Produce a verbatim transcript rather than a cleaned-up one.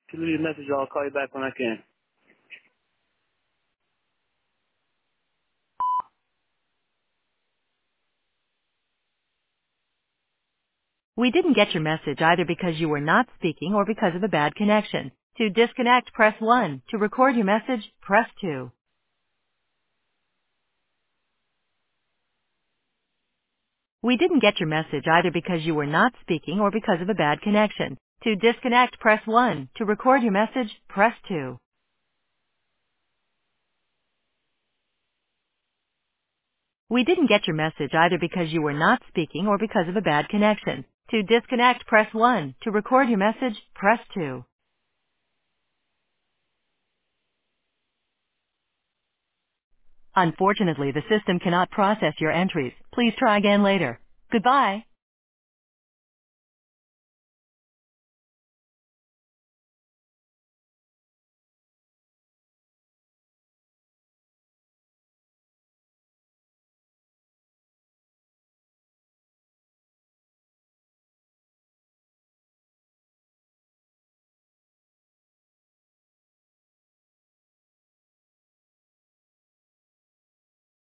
If you leave a message, I'll call you back when I can. We didn't get your message either because you were not speaking or because of a bad connection. To disconnect, press one. To record your message, press two. We didn't get your message either because you were not speaking or because of a bad connection. To disconnect, press one. To record your message, press two. We didn't get your message either because you were not speaking or because of a bad connection. To disconnect, press one. To record your message, press two. Unfortunately, the system cannot process your entries. Please try again later. Goodbye.